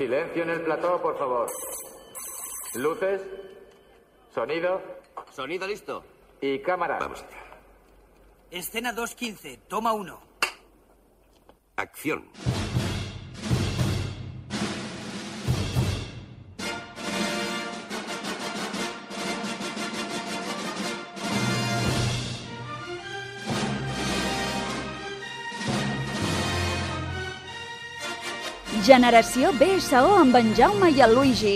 Silencio en el plató, por favor. Luces, sonido. Sonido listo. Y cámara. Vamos allá. Escena 2:15, toma 1. Acción. Generació BSO amb en Jaume i el Luigi.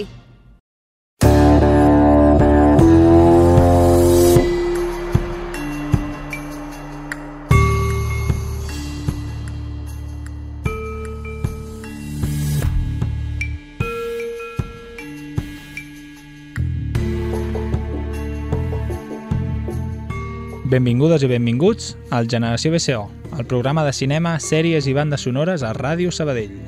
Benvingudes i benvinguts al Generació BSO, el programa de cinema, sèries i bandes sonores a Ràdio Sabadell.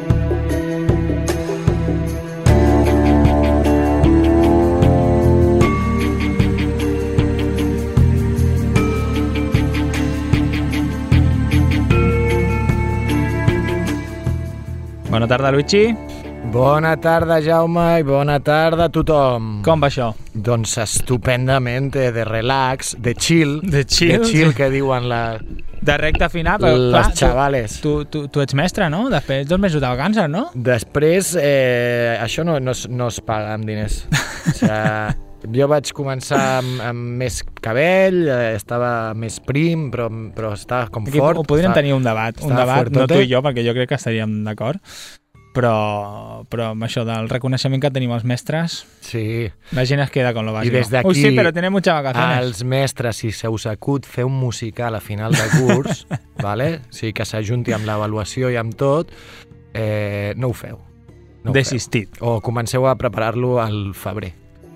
Bona tarda, Luigi. Bona tarda, Jaume, i bona tarda a tothom. Com va això? Doncs estupendament, de relax, de chill. De chill, sí. que diuen de recta final, però les xavales. Tu ets mestre, no? Després 2 mesos de vacances, no? Després, això no es paga amb diners. O sigui, jo vaig començar amb més cabell, estava més prim, però estava com aquí fort. Podríem tenir un debat, no tu i jo, perquè jo crec que estaríem d'acord. Però amb això del reconeixement que tenim els mestres, sí. La gent es queda con lo básico. I des d'aquí, sí, però tenim muchas vacaciones. als mestres, si se us acut fer un musical a final de curs, vale? O sigui, que s'ajunti amb l'avaluació i amb tot, no ho feu. No Desistit. O comenceu a preparar-lo al febrer.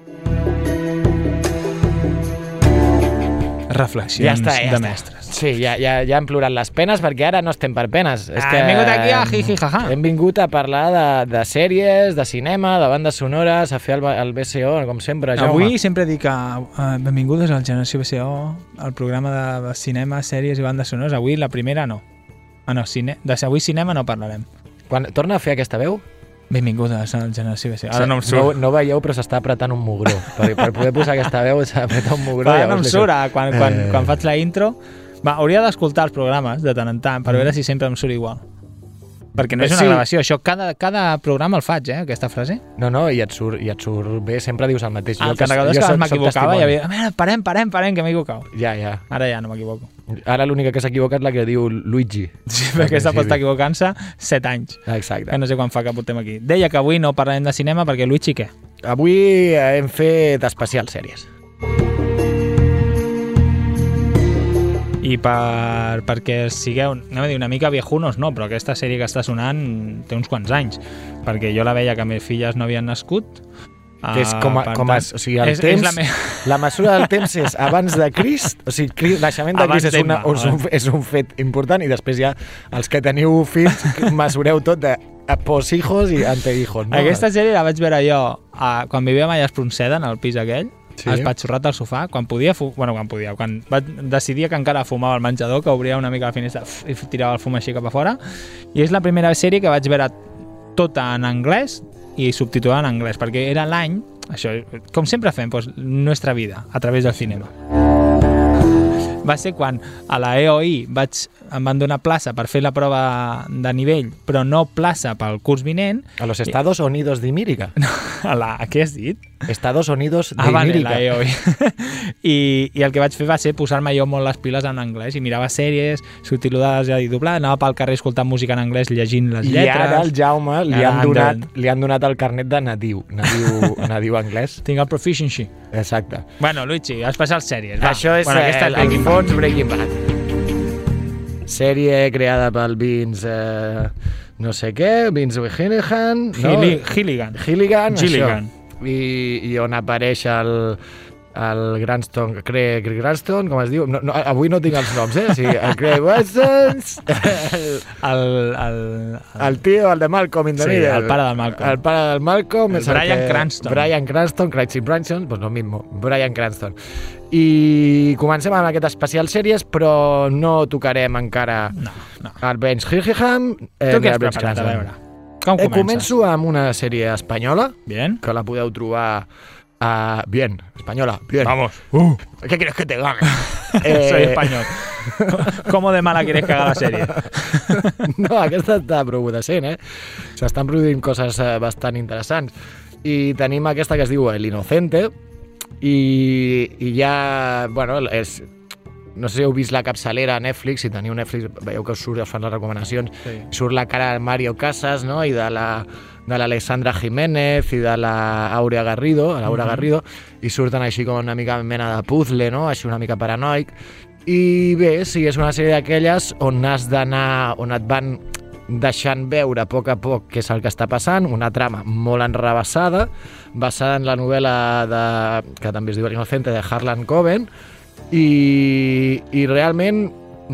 Reflexions de mestres. Sí, ja hem plorat les penes, perquè ara no estem per penes. És que hem vingut aquí a jiji jaja. Hem vingut a parlar de sèries, de cinema, de bandes sonores, a fer el BSO, com sempre, Jaume. Avui sempre dic benvingudes al Generació BSO, al programa de cinema, sèries i bandes sonores. Avui la primera no. Avui cinema no parlarem. Torna a fer aquesta veu? Benvingudes al Generació BSO. Ara no em surt. No veieu, però s'està apretant un mugró. Per poder posar aquesta veu s'ha apretat un mugró. No em surt. Quan faig la intro... hauria d'escoltar els programes de tant en tant per veure si sempre em surt igual. Perquè no és una gravació, això cada programa el faig, aquesta frase. No, i et surt bé, sempre dius el mateix. El carregador és que m'equivocava i havia... Parem, que m'he equivocat. Ja. Ara ja no m'equivoco. Ara l'única que s'ha equivocat és la que diu Luigi. Sí, perquè aquesta pot estar equivocant-se 7 anys. Exacte. Que no sé quan fa que portem aquí. Deia que avui no parlarem de cinema perquè Luigi què? Avui hem fet especial sèries. I perquè sigueu, anem a dir, una mica viejunos, no, però aquesta sèrie que està sonant té uns quants anys, perquè jo la veia que meves filles no havien nascut. Que és o sigui, el temps, la mesura del temps és abans de Crist, o sigui, naixement de Crist és un fet important, i després ja els que teniu fills mesureu tot de poshijos i antehijos. No? Aquesta sèrie la vaig veure jo quan vivíem allà a Espronceda, en el pis aquell, espatxorrat al sofà, quan vaig decidir que encara fumava al menjador, que obria una mica la finestra i tirava el fum així cap a fora, i és la primera sèrie que vaig veure tota en anglès i subtitulada en anglès, perquè era l'any, això, com sempre fem, nostra vida a través del cinema. Va ser quan a la EOI em van donar plaça per fer la prova de nivell, però no plaça pel curs vinent. A los Estados Unidos d'Amèrica. Què has dit? Estados Unidos d'Amèrica. Vale, la EOI. I el que vaig fer va ser posar-me jo molt les piles en anglès i mirava sèries, subtitulades i doblades, anava pel carrer escoltant música en anglès, llegint les lletres. I ara al Jaume li han donat el carnet de nadiu anglès. Tinc el proficiency. Exacte. Bueno, Luigi, especial sèries. Va. Això és el fons Breaking Bad. Sèrie creada pel Vince... no sé què, Vince Gilligan. Gilligan. I on apareix el Craig Cranston, com es diu? No, avui no tinc els noms, O sigui, el Craig Cranston... el tio, el de Malcolm in the Middle. El pare del Malcolm. El pare del Malcolm. Bryan Cranston. Craig Cranston, pues lo mismo, Bryan Cranston. I comencem amb aquest especial sèries, però no tocarem encara el Vince Gilligan. Tu què has preparat, a veure? Com comences? Començo amb una sèrie espanyola, Bien. que la podeu trobar bien, española, bien. Vamos. ¿Qué quieres que te gane? Soy español. ¿Cómo de mala quieres que haga la sèrie? No, aquesta està prou decent, S'estan produint coses bastant interessants. I tenim aquesta que es diu El Inocente, i ja, bueno, no sé si heu vist la capçalera a Netflix, si teniu Netflix, veieu que us fan les recomanacions, sí. Surt la cara de Mario Casas, no?, i de l'Alexandra Jiménez i de l'Àurea Garrido, Garrido, i surten així com una mica mena de puzzle, no?, així una mica paranoic. I bé, sí, és una sèrie d'aquelles on has d'anar, on et van deixant veure a poc què és el que està passant, una trama molt enrebaçada, basada en la novel·la que també es diu El Inocente, de Harlan Coben, i realment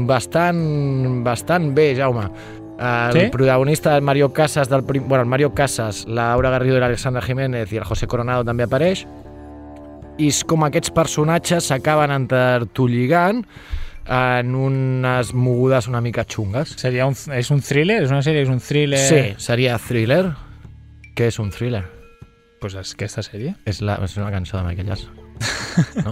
bastant bé, Jaume. El protagonista, el Mario Casas, el Mario Casas, l'Aura Garrido i l'Alexandra Jiménez, i el José Coronado també apareix, i és com aquests personatges s'acaben entertolligant en unes mogudes una mica xungues. És un thriller? És una sèrie, és un thriller? Sí, seria thriller. Què és un thriller? Pues és aquesta sèrie. És una cançó de Michael Jackson. No?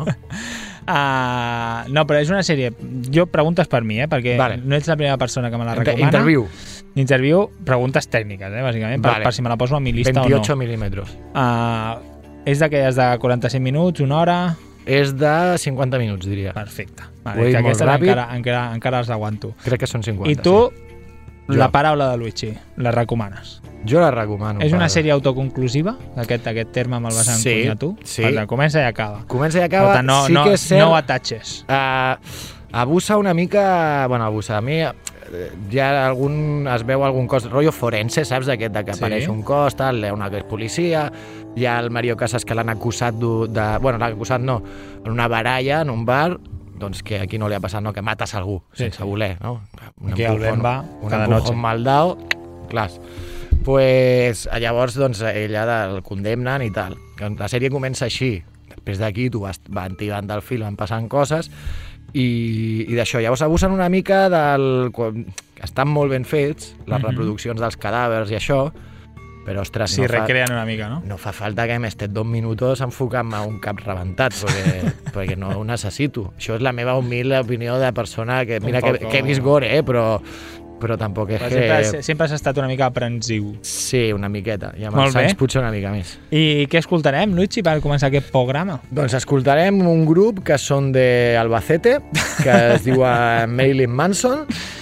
No, però és una sèrie... Jo preguntes per mi, perquè no ets la primera persona que me la recomana. Interviu, preguntes tècniques, bàsicament, per si me la poso a mi llista 28 o no. 28 mil·límetres. És d'aquelles de 45 minuts, una hora... És de 50 minuts, diria. Perfecte. Vale, que aquesta encara les aguanto. Crec que són 50. I tu, la paraula de Luigi, la recomanes? Jo la recomano. És una sèrie autoconclusiva? Aquest terme me'l vas encunyar tu? Sí. Comença i acaba. Comença i acaba, sí que és cert. No atatxes. Abusa una mica... Bueno, abusa. A mi ja es veu algun cos, rotllo forense, saps? D'aquest que apareix un cos, tal, una que és policia, hi ha el Mario Casas que l'han acusat bueno, l'han acusat no, en una baralla, en un bar, doncs que aquí no li ha passat, no, que mates algú, sense voler, no? Aquí el Ben va cada noche. Un maldao, clar. Pues, llavors, doncs, ella el condemnen i tal. La sèrie comença així. Després d'aquí tu van tirant del fil, van passant coses, i d'això. Llavors abusen una mica estan molt ben fets, les reproduccions dels cadàvers i això, però, ostres, recreen una mica, no? No fa falta que m'esté 2 minuts enfocant-me a un cap rebentat, perquè no ho necessito. Això és la meva humil opinió de persona que, mira, que he vist gore, però tampoc és que... Sempre has estat una mica aprensiu. Sí, una miqueta. I amb els anys potser una mica més. I què escoltarem, Luigi, per començar aquest programa? Doncs escoltarem un grup que són d'Albacete, que es diu Marilyn Manson.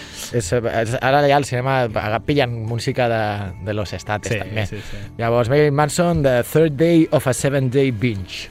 Ara ja al cinema pillen música de los estates, també. Sí. Llavors, Marilyn Manson, The Third Day of a 7-Day Binge.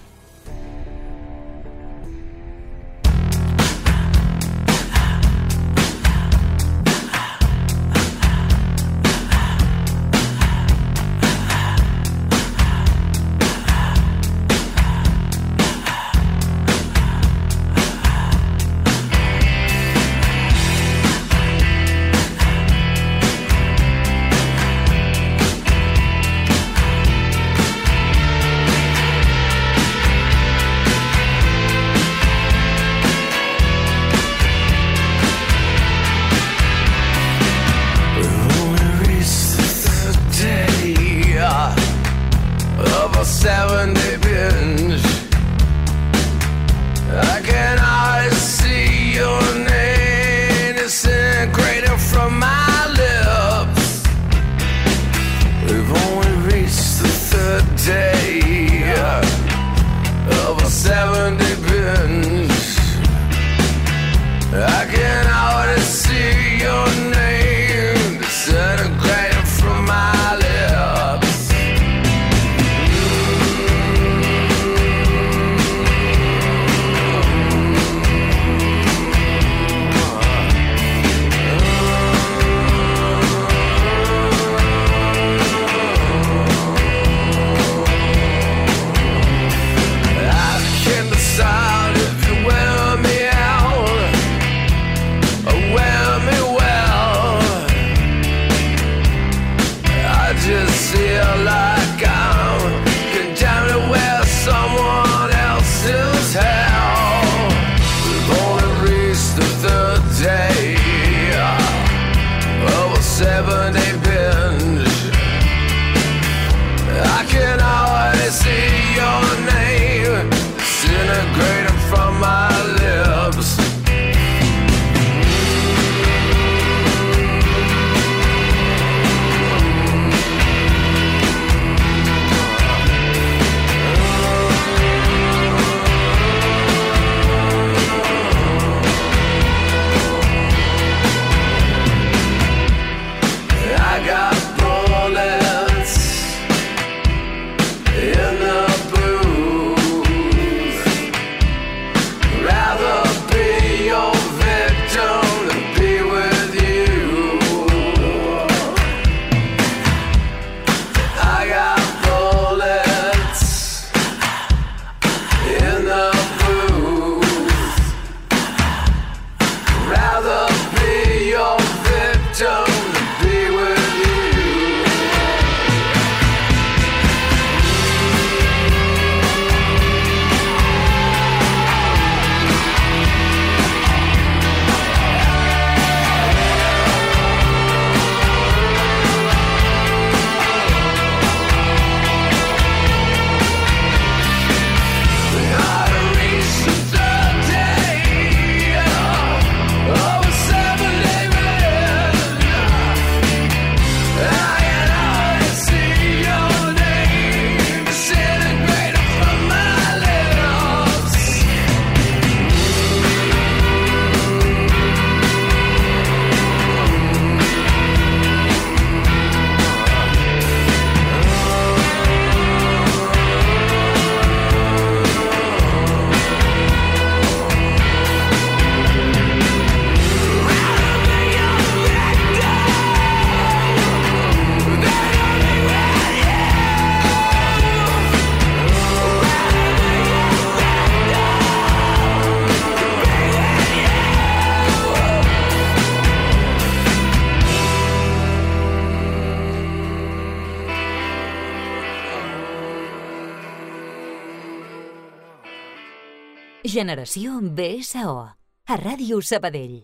Generació BSO, a Ràdio Sabadell.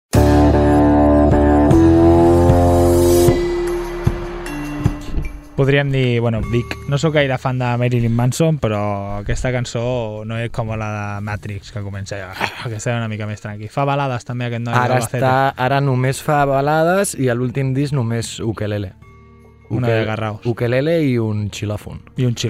Podríem dir, dic, no sóc gaire fan de Marilyn Manson, però aquesta cançó no és com la de Matrix, que comença ja, aquesta era una mica més tranquil. Fa balades també aquest noi. Ara només fa balades i a l'últim disc només ukelele. Una de garraus. Ukelele i un xilòfon.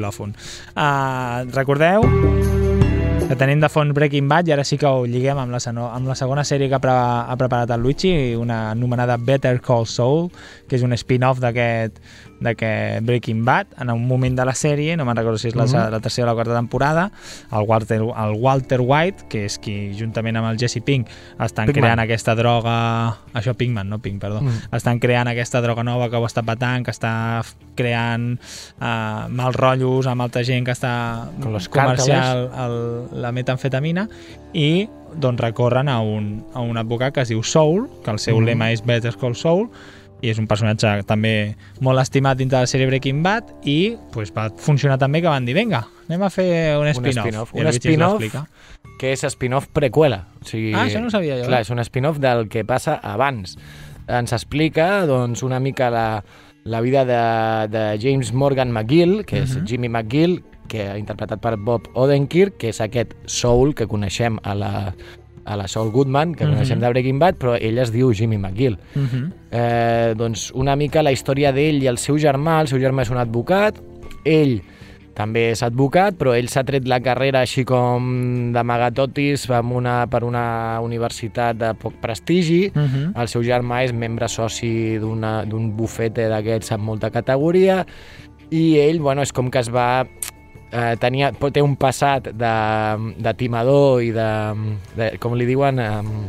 Recordeu que tenim de fons Breaking Bad i ara sí que ho lliguem amb la segona sèrie que ha preparat el Luigi, una anomenada Better Call Saul, que és un spin-off d'aquest Breaking Bad. En un moment de la sèrie, no me'n recordo si és la tercera o la quarta temporada, el Walter White, que és qui juntament amb el Jesse Pink estan creant aquesta droga, això Pinkman, no Pink, perdó, estan creant aquesta droga nova que ho està patant, que està creant mals rotllos amb altra gent que està comercial la metamfetamina, i doncs recorren a un advocat que es diu Saul, que el seu lema és Better Call Saul, i és un personatge també molt estimat dintre de la sèrie Breaking Bad, i va funcionar també que van dir, vinga, anem a fer un spin-off. Un spin-off que és spin-off preqüela. O sigui, això no ho sabia jo. Clar, és un spin-off del que passa abans. Ens explica doncs, una mica la vida de James Morgan McGill, que és Jimmy McGill, que ha interpretat per Bob Odenkirk, que és aquest Saul que coneixem a la Saul Goodman, que coneixem de Breaking Bad, però ell es diu Jimmy McGill. Doncs una mica la història d'ell i el seu germà. El seu germà és un advocat, ell també és advocat, però ell s'ha tret la carrera així com d'amagatotis per una universitat de poc prestigi. El seu germà és membre soci d'un bufete d'aquests amb molta categoria, i ell, és com que es va... té un passat de timador i de com li diuen,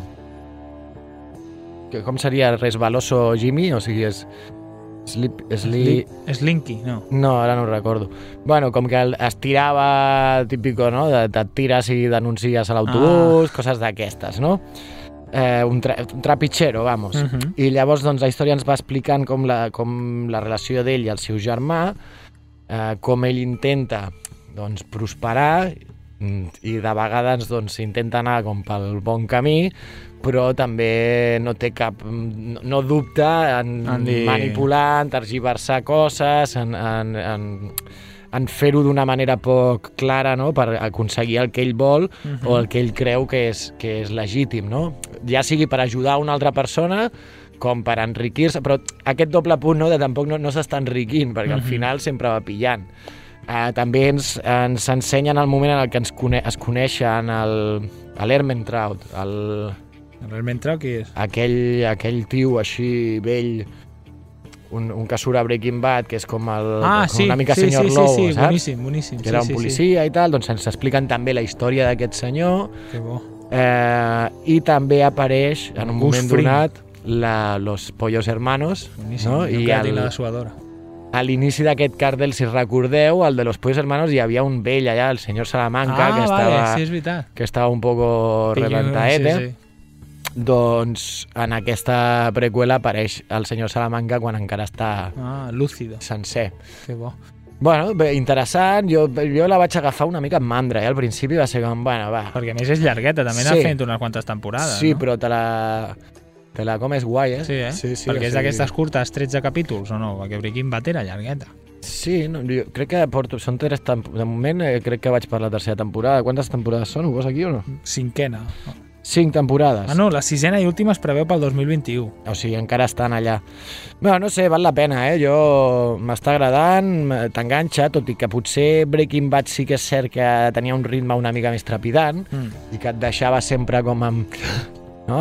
com seria resbaloso Jimmy? O sigui, és Slinky, no? No, ara no ho recordo. Com que es tirava, típico, no? Et tires i denuncies a l'autobús, coses d'aquestes, no? Un trapitxero, vamos. I llavors doncs, la història ens va explicant com la relació d'ell i el seu germà, com ell intenta prosperar, i de vegades intenta anar com pel bon camí, però també no dubta en manipular, en tergiversar coses, en fer-ho d'una manera poc clara, no?, per aconseguir el que ell vol o el que ell creu que és legítim, no? Ja sigui per ajudar una altra persona com per enriquir-se, però aquest doble punt, no?, de tampoc no s'està enriquint, perquè al final sempre va pillant. També ens ensenyen el moment en el que es coneixen l'Ermentrout. L'Ermentrout qui és? Aquell tio així vell, un que surt a Breaking Bad, que és com una mica senyor Lobo, saps? Boníssim. Que era un policia i tal, doncs ens expliquen també la història d'aquest senyor. Que bo. I també apareix, en un moment donat, Los Pollos Hermanos. Boníssim, no? I la suadora. A l'inici d'aquest càrtel, si recordeu, el de Los Pollos Hermanos, hi havia un vell allà, el senyor Salamanca, que estava un poco reventaete. Sí. Doncs en aquesta preqüela apareix el senyor Salamanca quan encara està lúcido, sencer. Que bo. Bé, interessant. Jo la vaig agafar una mica amb mandra, al principi va ser com, va. Perquè a més és llargueta, també n'ha fet unes quantes temporades, sí, no? Però te la comes guai, Sí, perquè és d'aquestes curtes 13 capítols, o no? Perquè Breaking Bad era llargueta. Sí, jo crec que són 3 temporades. De moment crec que vaig per la tercera temporada. Quantes temporades són? Ho veus aquí o no? 5a. 5 temporades. No, la 6a i última es preveu pel 2021. O sigui, encara estan allà. No sé, val la pena, Jo m'està agradant, t'enganxa, tot i que potser Breaking Bad sí que és cert que tenia un ritme una mica més trepidant i que et deixava sempre com amb... No?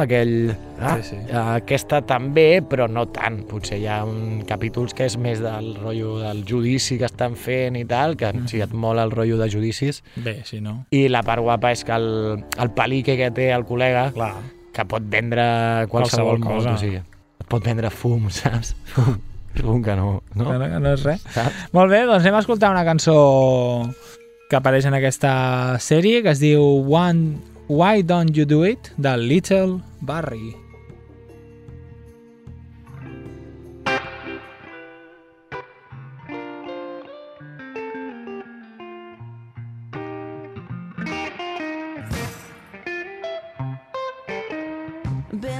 Aquesta també, però no tant. Potser hi ha capítols que és més del rotllo del judici que estan fent i tal, que si et mola el rotllo de judicis. Bé, sí, no? I la part guapa és que el palique que té el col·lega, que pot vendre qualsevol cosa. O sigui, et pot vendre fum, saps? Fum que no. No és res. Saps? Molt bé, doncs anem a escoltar una cançó que apareix en aquesta sèrie, que es diu Why Don't You Do It, de Little Barrie.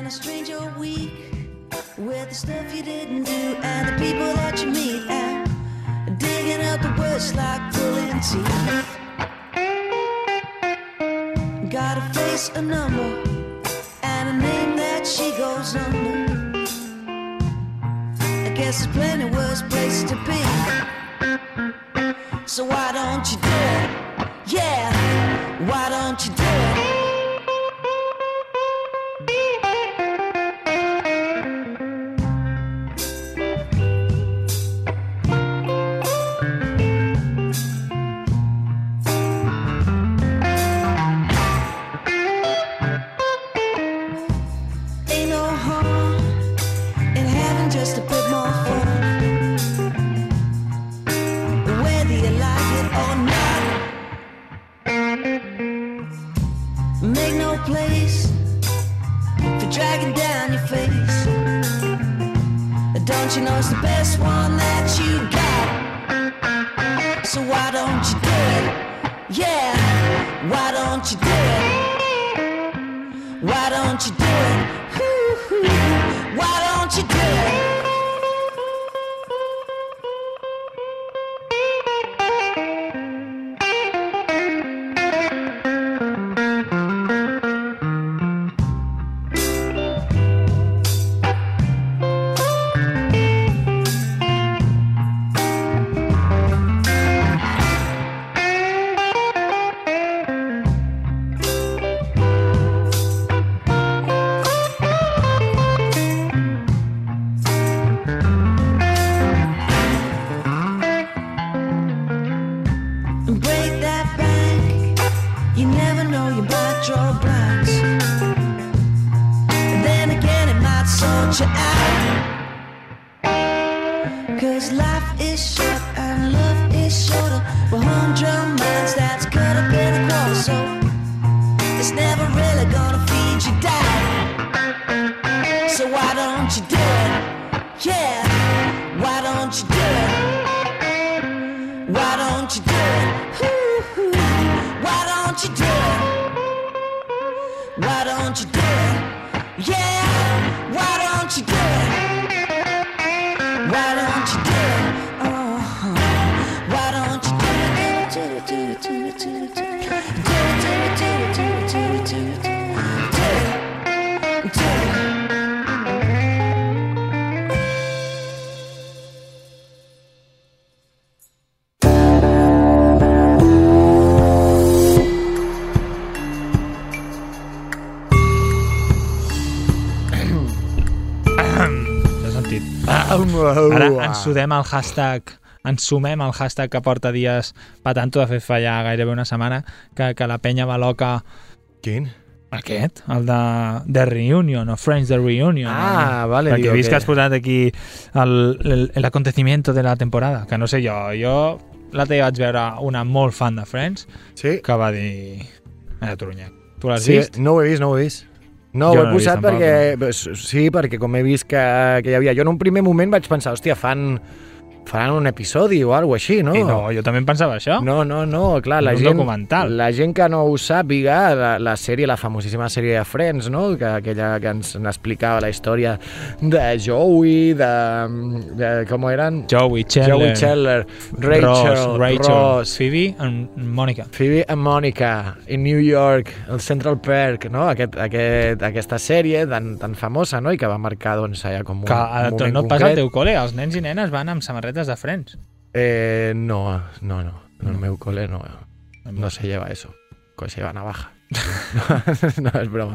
a stranger week with the stuff you didn't do and the people that you meet and digging up the worst like pulling teeth. Gotta face a number and a name that she goes under. I guess there's plenty worse places to be. So why don't you do it? Yeah, why don't you do it? You know it's the best one that you got. So why don't you do it? Yeah, why don't you do it? Why don't you do it? Why don't you do it? Ara ens sumem al hashtag que porta dies patant-ho, de fet fa ja gairebé una setmana que la penya va loca. Quin? Aquest, el de The Reunion o Friends The Reunion. Vale. Perquè he vist que has posat aquí el acontecimiento de la temporada, que no sé jo l'altre dia vaig veure una molt fan de Friends que va dir Toronyac. Tu l'has vist? No ho he vist. No, ho he posat perquè... Sí, perquè com he vist que hi havia... Jo en un primer moment vaig pensar, hòstia, faran un episodi o alguna així, no? I no, jo també em pensava això. No, clar, la gent que no ho sàpiga, la sèrie, la famosíssima sèrie de Friends, no? Aquella que ens explicava la història de Joey, de com eren? Joey, Chandler, Rachel, Ross, Phoebe and Monica, in New York, el Central Park, no? Aquesta sèrie tan famosa, no? I que va marcar, doncs, allà com un moment concret. No et passa al teu col·le, els nens i nenes van amb samarretes de Friends. No. En el meu cole no se lleva eso. Se lleva navaja. No, és broma.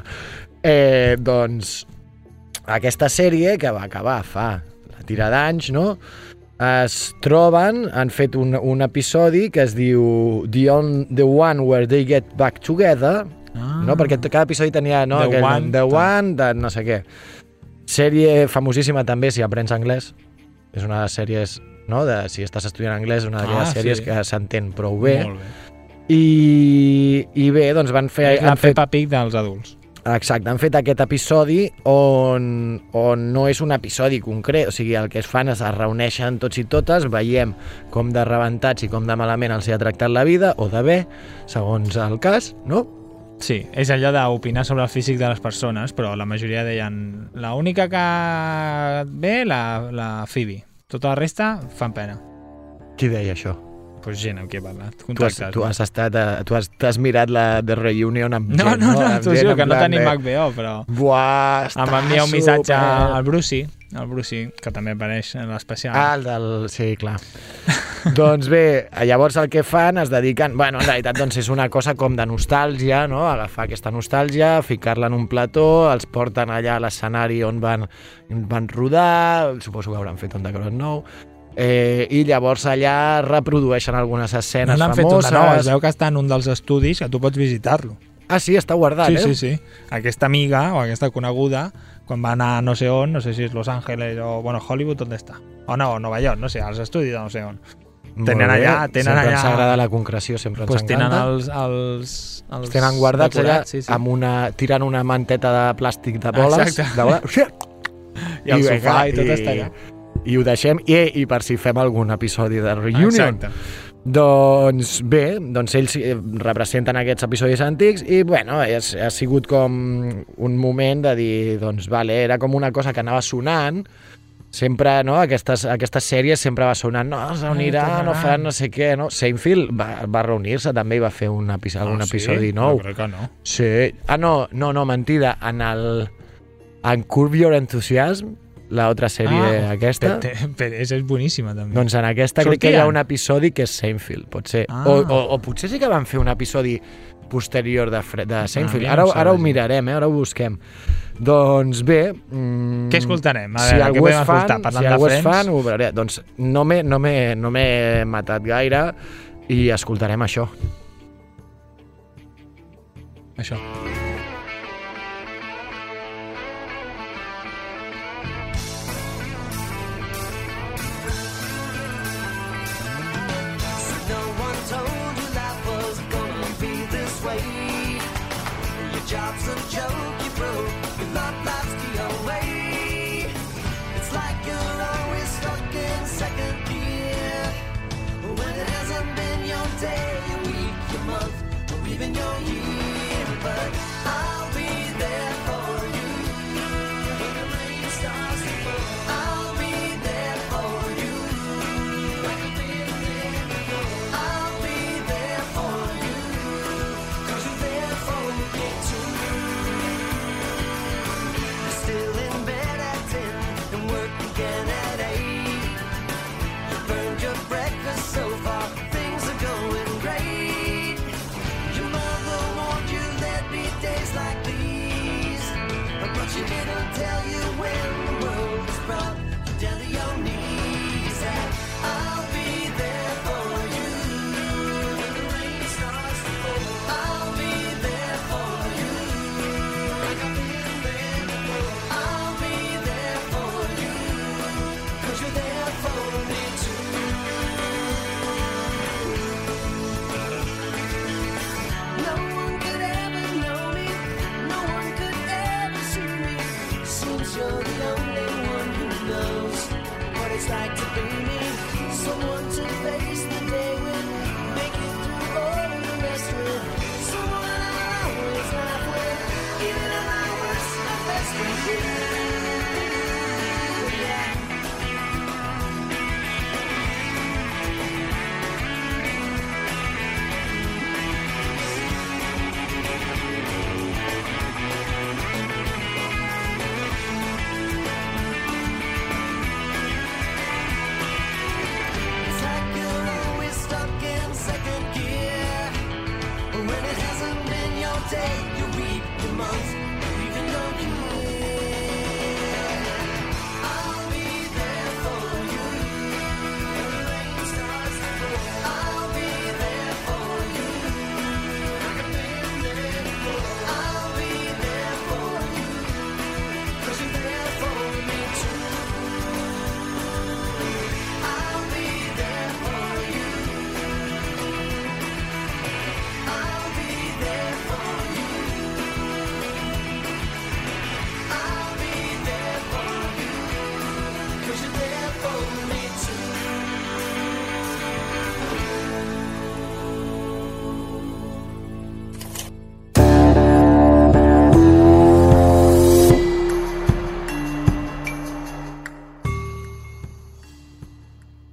Doncs aquesta sèrie que va acabar fa la tira d'anys, no? Es troben, han fet un episodi que es diu The One Where They Get Back Together, no? Perquè cada episodi tenia The One, de no sé què. Sèrie famosíssima també si aprens anglès. És una de les sèries, no? Si estàs estudiant anglès, una d'aquelles sèries que s'entén prou bé. Molt bé. I bé, doncs van fer... Han fet Peppa Pig dels adults. Exacte, han fet aquest episodi on no és un episodi concret, o sigui, el que es fan és es reuneixen tots i totes, veiem com de rebentats i com de malament els hi ha tractat la vida, o de bé, segons el cas, no? Sí, és allò d'opinar sobre el físic de les persones, però la majoria deien l'única que ve, la Phoebe. Tota la resta fan pena. Qui deia això? Pues gent amb qui he parlat. Tu has mirat la The Reunion amb gent, no, t'ho dic, que no tenim HBO, però... Buah, està em va enviar un missatge al Brucey, que també apareix en l'especial. El del... Sí, clar. Doncs bé, llavors el que fan es dediquen... Bueno, en realitat doncs és una cosa com de nostàlgia, no? Agafar aquesta nostàlgia, ficar-la en un plató, els porten allà a l'escenari on van rodar, suposo que hauran fet un decorat nou, i llavors allà reprodueixen algunes escenes famoses. Fet una nova, es veu que està en un dels estudis que tu pots visitar-lo. Ah, sí? Està guardat, Sí. Aquesta amiga o aquesta coneguda, quan va anar a no sé on, no sé si és Los Ángeles o Hollywood, on està? O no, Nova York, no sé, als estudis de no sé on. Tenen allà... Sempre ens agrada la concreció, sempre ens encanta. Els tenen guardats decorats, allà tirant una manteta de plàstic de boles. I el sofà i tot està allà. I ho deixem, i per si fem algun episodi de Reunion. Exacte. Doncs bé, ells representen aquests episodis antics i bueno, ha sigut com un moment de dir, doncs vale, era com una cosa que anava sonant, sempre, no, aquestes sèries sempre va sonant, no, es reuniran, no faran no sé què, no? Seinfeld va reunir-se també i va fer un episodi nou. No, crec que no. Sí. No, mentida, en Curb Your Enthusiasm, la otra sèrie aquesta. Però és boníssima, també. Doncs en aquesta crec que hi ha un episodi que és Seinfeld, potser. O potser sí que van fer un episodi posterior de Seinfeld. Ara ho mirarem, ara ho busquem. Doncs bé... Què escoltarem? A veure, què podem escoltar? Parlant de Friends? Fan, ho veuré. Doncs no m'he matat gaire i escoltarem això. Això. Job's a joke you broke, your love life's the away. It's like you're always stuck in second gear, when it hasn't been your day, your week, your month, or even your year. But I'll be there for you when the rain starts to fall. I'll be there for you like I've been there before. I'll be there for you 'cause you're there for me too.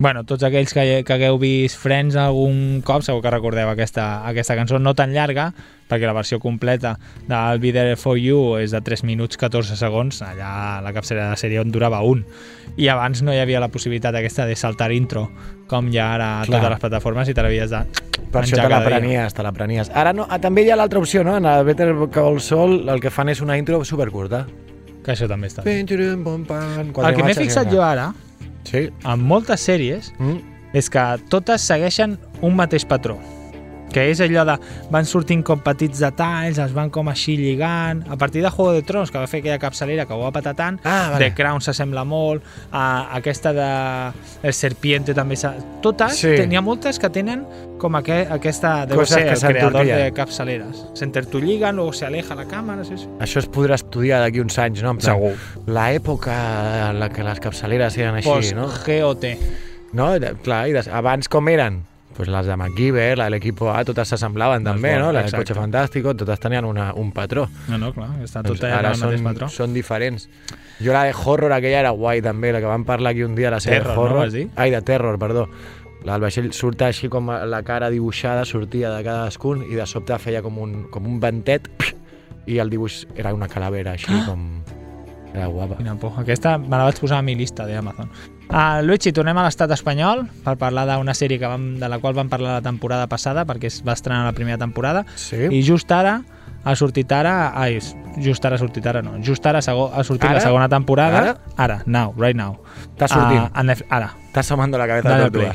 Bueno, tots aquells que hagueu vist Friends algun cop segur que recordeu aquesta cançó, no tan llarga, perquè la versió completa del Be There For You és de 3 minuts 14 segons, allà a la capçalera de la sèrie on durava 1. I abans no hi havia la possibilitat aquesta de saltar intro, com hi ha ara a totes les plataformes i te l'havies de per això te l'aprenies. Ara no, també hi ha l'altra opció, no? En el Better Call Saul el que fan és una intro supercurta. Que això també està. El que m'he fixat jo ara, en moltes sèries, és que totes segueixen un mateix patró, que és allò de van sortint com petits detalls, es van com així lligant, a partir de Juego de Tronos, que va fer aquella capçalera que ho va petar tant, The Crown s'assembla molt, aquesta de El Serpiente també totes, n'hi ha moltes que tenen com aquesta, deu ser el creador de capçaleres. S'entertolliguen, luego se aleja la càmera, Això es podrà estudiar d'aquí uns anys, no? Segur. L'època en la que les capçaleres eren així, no? Post-GOT. No, clar, abans com eren? Pues les de MacGyver, la de l'Equipo A, totes s'assemblaven també, no? La del Coche Fantástico, totes tenien un patró. No, clar, està tot en el mateix patró. Són diferents. Jo la de Horror, aquella era guai també, la que vam parlar aquí un dia, la sèrie de Horror. No vas dir? Ai, de Terror, perdó. El vaixell surt així com la cara dibuixada, sortia de cadascun i de sobte feia com un ventet i el dibuix era una calavera així com... Era guapa. Quina por. Aquesta me la vaig posar a mi llista d'Amazon. Luigi, tornem a l'estat espanyol per parlar d'una sèrie de la qual vam parlar la temporada passada perquè es va estrenar la primera temporada i just ara ha sortit just ara ha sortit la segona temporada. Ara, right now. Està sortint. Ara. Està asomando la cabeza de Tortuga.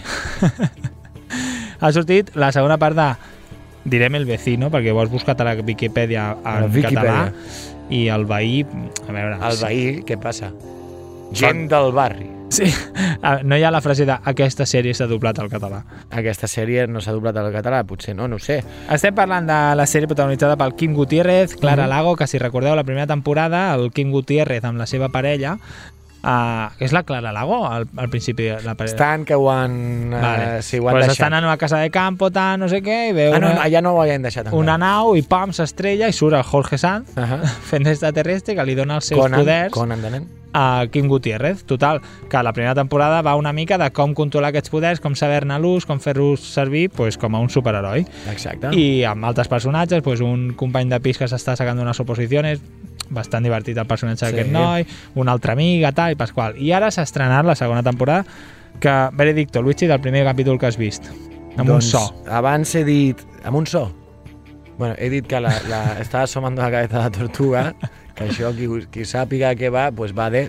Ha sortit la segona part de Direm el vecino, perquè ho has buscat a la Viquipèdia en català, i el veí... A veure... El veí, què passa? Gent del barri. Sí, no hi ha la frase de aquesta sèrie s'ha doblat al català. Aquesta sèrie no s'ha doblat al català, potser no ho sé. Estem parlant de la sèrie protagonitzada pel Quim Gutiérrez, Clara Lago, que si recordeu la primera temporada, el Quim Gutiérrez amb la seva parella, és la Clara Lago al principi de la parella. Estan que ho han, sí, ho han pues deixat. Estan en una casa de campo, no sé què, i veu allà no ho havien deixat encara. Una nau i pam, s'estrella i surt el Jorge Sanz fent d'extraterrestre que li dona els seus poders a Quim Gutiérrez. Total, que la primera temporada va una mica de com controlar aquests poders, com saber-ne l'ús, com fer-los servir com a un superheroi. Exacte. I amb altres personatges, un company de pis que s'està sacant unes oposicions, bastant divertit el personatge d'aquest noi, una altra amiga, tal, i Pasqual. I ara s'ha estrenat la segona temporada, que, veredicto, Luigi, del primer capítol que has vist, amb un so. Abans he dit... Amb un so? Bueno, he dit que estava asomando la cabeza de la tortuga, que això, qui sàpiga què va, va de...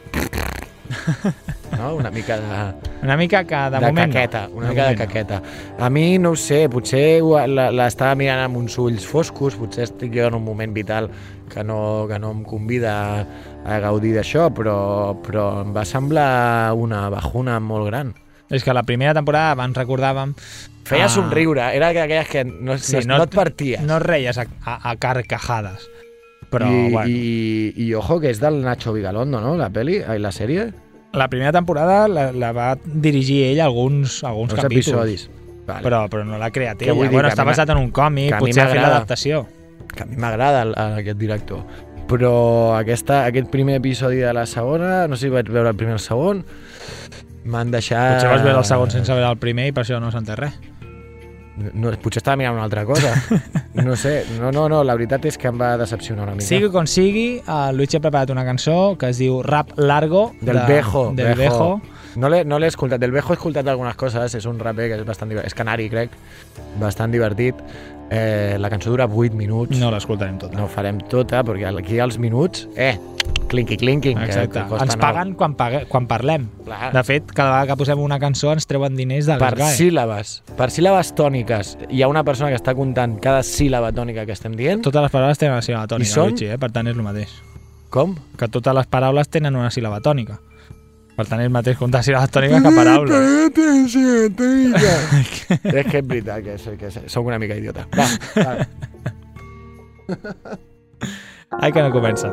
No? Una mica de... Una mica que de moment caqueta, una mica de caqueta. A mi, no ho sé, potser l'estava mirant amb uns ulls foscos, potser estic jo en un moment vital que no em convida a gaudir d'això, però em va semblar una bajuna molt gran. És que la primera temporada abans recordàvem... Feia somriure, era d'aquelles que no et parties. No reies a carcajades. Però, I ojo, que és del Nacho Vigalondo, no? La sèrie? La primera temporada la va dirigir ell alguns capítols. Episodis. Vale. Però no l'ha creat ella. Bueno, està basat en un còmic, potser ha fet l'adaptació. Que a mi m'agrada aquest director. Però aquest primer episodi de la segona, no sé si vaig veure el primer o el segon, m'han deixat... Potser vas veure el segon sense veure el primer i per això no s'ha entès res. No, potser estava mirant una altra cosa. No sé, no, la veritat és que em va decepcionar una mica. Sigui com sigui, el Luigi ha preparat una cançó que es diu Rap Largo del Bejo. Del Bejo. No l'he escoltat, del Bejo he escoltat algunes coses, és un raper que és bastant divertit, és canari, crec, bastant divertit. La cançó dura 8 minuts. No l'escoltarem tota. No ho farem tota, perquè aquí als minuts, clinking. Exacte. Ens paguen quan parlem. Clar. De fet, cada vegada que posem una cançó ens treuen diners de les Per síl·labes tòniques. Hi ha una persona que està comptant cada síl·laba tònica que estem dient. Totes les paraules tenen una síl·laba tònica, Luigi, per tant és el mateix. Com? Que totes les paraules tenen una síl·laba tònica. Per tant, és el mateix comptar síl·labes tòniques que paraules. És que és veritat que soc una mica idiota. Va. Ai, que no comença.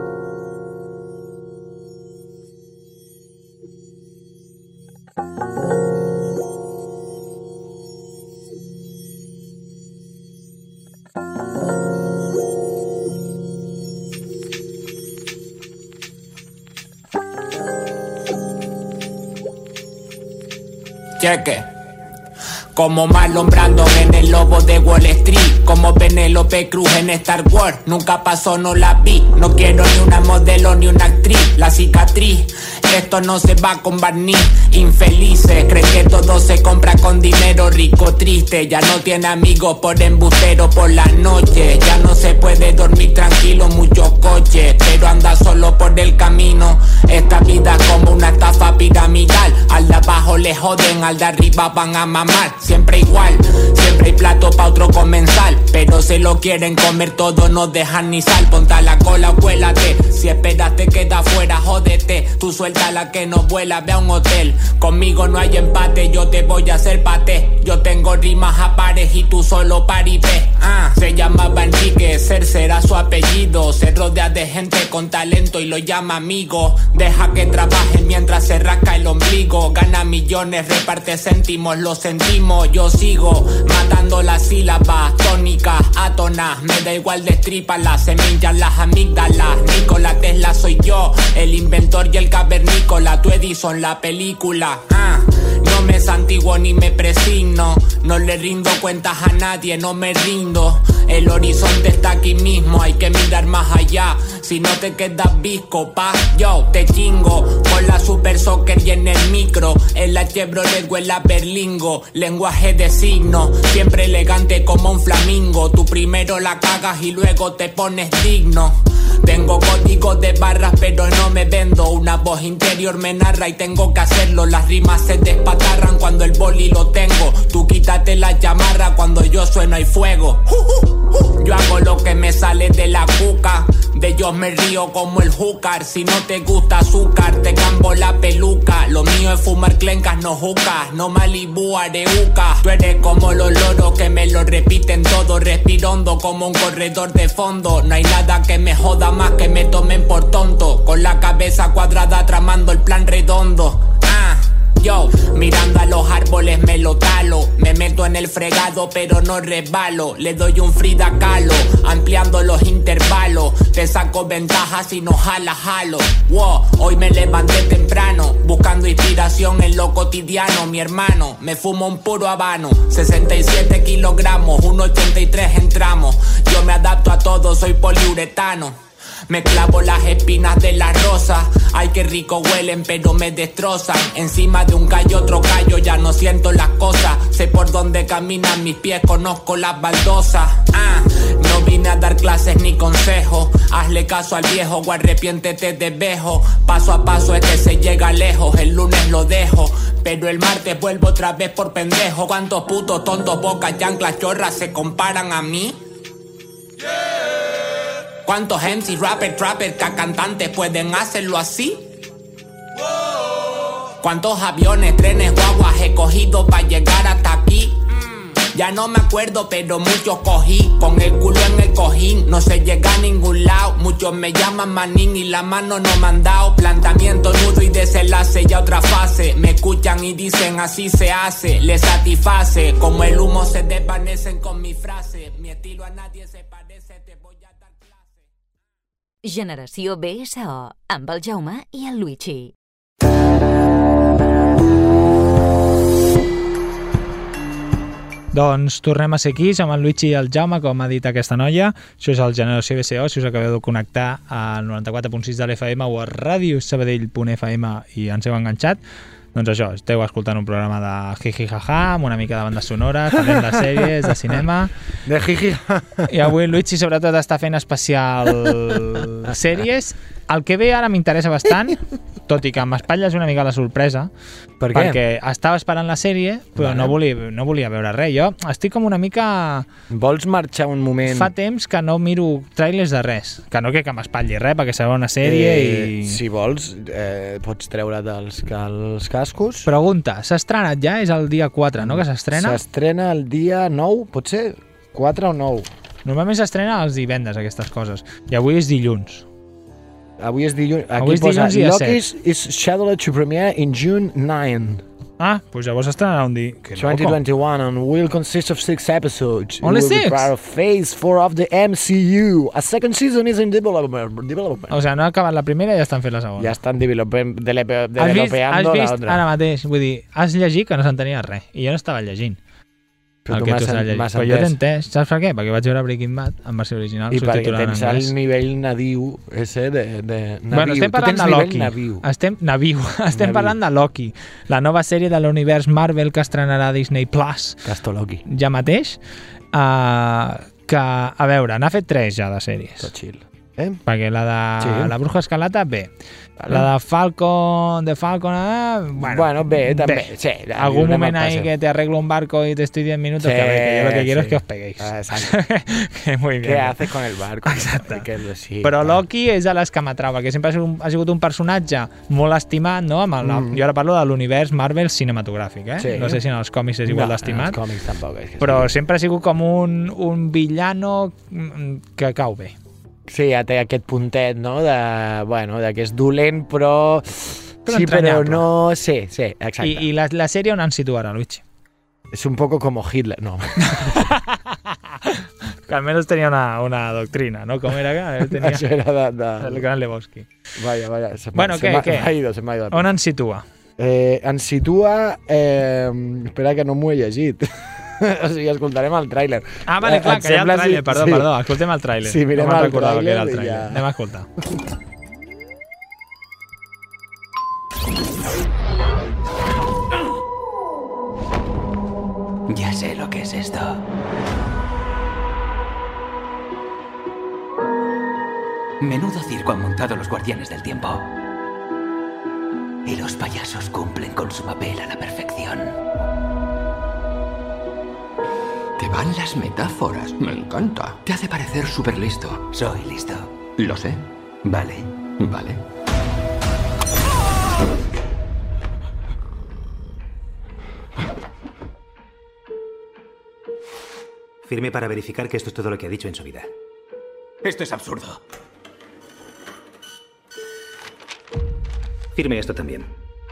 Cheque. Como Marlon Brando en El Lobo de Wall Street, como Penélope Cruz en Star Wars. Nunca pasó, no la vi. No quiero ni una modelo ni una actriz. La cicatriz, esto no se va con barniz. Infelices, creen que todo se compra con dinero. Rico triste, ya no tiene amigos por embustero por las noches. Ya no se puede dormir tranquilo, muchos coches, pero anda solo por el camino. Esta vida es como una estafa piramidal. Al de abajo le joden, al de arriba van a mamar. Siempre igual, siempre hay plato pa' otro comensal, pero se lo quieren comer todo, no dejan ni sal. Ponte a la cola o cuélate, si esperas te queda fuera, jódete. Tú suelta la que no vuela, ve a un hotel. Conmigo no hay empate, yo te voy a hacer paté. Yo tengo rimas a pares y tú solo paripé. Se llamaba Enrique, Ser será su apellido. Se rodea de gente con talento y lo llama amigo. Deja que trabajen mientras se rasca el ombligo. Gana millones, reparte céntimos, lo sentimos. Yo sigo matando las sílabas tónicas, átonas. Me da igual destripa las semillas, las amígdalas. Nikola Tesla soy yo, el inventor y el cavernícola. Tu Edison, la película. No me santiguo ni me presigno. No le rindo cuentas a nadie, no me rindo. El horizonte está aquí mismo, hay que mirar más allá. Si no te quedas visco, pa, yo te chingo. Con la Super Soccer y en el micro. En la Chevrolet o en la Berlingo. Lenguaje de signos, siempre elegante como un flamingo. Tú primero la cagas y luego te pones digno. Tengo códigos de barras pero no me vendo. Una voz interior me narra y tengo que hacerlo. Las rimas se despatarran cuando el boli lo tengo. Tú quítate la chamarra, cuando yo sueno hay fuego. Yo hago lo que me sale de la cuca. De ellos me río como el júcar. Si no te gusta azúcar, te cambo la peluca. Lo mío es fumar clencas, no jucas. No Malibu, Areuca. Tú eres como los loros que me lo repiten todo. Respiro hondo como un corredor de fondo. No hay nada que me joda más que me tomen por tonto. Con la cabeza cuadrada tramando el plan redondo. Yo, mirando a los árboles me lo talo. Me meto en el fregado pero no resbalo. Le doy un Frida Kahlo, ampliando los intervalos. Te saco ventajas y no jalo. Wow, hoy me levanté temprano, buscando inspiración en lo cotidiano. Mi hermano, me fumo un puro habano. 67 kilogramos, 1,83 entramos. Yo me adapto a todo, soy poliuretano. Me clavo las espinas de la rosa. Ay, qué rico huelen, pero me destrozan. Encima de un callo, otro callo, ya no siento las cosas. Sé por dónde caminan mis pies, conozco las baldosas. No vine a dar clases ni consejos. Hazle caso al viejo o arrepiéntete de viejo. Paso a paso es que se llega lejos. El lunes lo dejo, pero el martes vuelvo otra vez por pendejo. ¿Cuántos putos tontos, bocas, chanclas, chorras se comparan a mí? ¿Cuántos MCs, rapper, trapper, cantantes pueden hacerlo así? ¿Cuántos aviones, trenes, guaguas he cogido para llegar hasta aquí? Ya no me acuerdo, pero muchos cogí. Con el culo en el cojín, no se llega a ningún lado. Muchos me llaman manín y la mano no me han dado. Planteamiento, nudo y desenlace, ya otra fase. Me escuchan y dicen así se hace. Les satisface, como el humo se desvanecen con mi frase. Mi estilo a nadie se parece, te voy a dar clase. Generació BSO, amb el Jaume i el Luigi. Doncs tornem a ser aquí, amb el Luigi i el Jaume, com ha dit aquesta noia. Això és el Generació BSO, si us acabeu de connectar al 94.6 de l'FM o a radiosabadell.fm i ens heu enganxat. Doncs això, esteu escoltant un programa de jiji jaja, amb una mica de bandes sonores, parlem de sèries, de cinema. De jiji. I avui el Luigi sobretot està fent especial sèries. El que ve ara m'interessa bastant, tot i que m'espatlles una mica la sorpresa. Per què? Perquè estava esperant la sèrie, però no volia veure res. Jo estic com una mica... Vols marxar un moment? Fa temps que no miro trailers de res. Que no que m'espatlli res, perquè serà una sèrie i... Si vols, pots treure dels cascos. Pregunta, s'ha estrenat ja? És el dia 4, no, que s'estrena? S'estrena el dia 9, pot ser? 4 o 9? Normalment s'estrena els divendres, aquestes coses. I avui és dilluns. Avui és dilluns. Aquí posa Loki's is scheduled to premiere in June 9. Doncs llavors estrenarà un dia. 2021 and will consist of 6 episodes. Only 6? It will be part of Phase 4 of the MCU. A second season is in development. O sigui, no ha acabat la primera i ja estan fent la segona. Ja estan developeando has la vist otra. ara mateix, vull dir, has llegit que no s'entenia res, i jo no estava llegint. Però tu m'has Però jo t'he entès, saps per què? Perquè vaig veure Breaking Bad en versió original, i perquè subtitulada en tens anglès. el nivell nadiu ese de naviu. Bueno, estem parlant de Loki. Estem parlant de Loki, la nova sèrie de l'univers Marvel que estrenarà Disney Plus Loki. ja mateix, que, a veure, n'ha fet 3 ja de sèries. Tot chill. Perquè la de la Bruja Escarlata, bé. La de Falcon, bueno, bé, també. Sí, algún moment ahí que te arreglo un barco y te estoy 10 minutos, que yo lo que quiero es que os peguéis. Que muy bien. ¿Qué haces con el barco? Exacte. Però Loki és a les que m'atrau, perquè sempre ha sigut un personatge molt estimat, no? Jo ara parlo de l'univers Marvel cinematogràfic, Sí. No sé si en els còmics és igual d'estimat. No, els còmics tampoc. Però sempre ha sigut com un villano que cau bé. Sí, ja té aquest puntet, no?, de que és dolent, però sí, però no... Sí, exacte. I la sèrie on ens situarà, Luigi? És un poco como Hitler, no. Que almenys tenia una doctrina, ¿no? Com era que tenia... Això era el gran Lebowski. Vaya. Bueno, què? Se m'ha ido. On ens situa? Ens situa... espera que no m'ho he llegit. O sigui, escoltarem el tràiler. Vale, clar, que hi ha el tràiler, perdó, escoltem el tràiler. Sí, mirem el tràiler i ja... Anem a escoltar. Ya sé lo que es esto. Menudo circo han montado los guardianes del tiempo. Y los payasos cumplen con su papel a la perfección. Te van las metáforas, me encanta. Te hace parecer súper listo. Soy listo. Lo sé. Vale. Firme para verificar que esto es todo lo que ha dicho en su vida. Esto es absurdo. Firme esto también.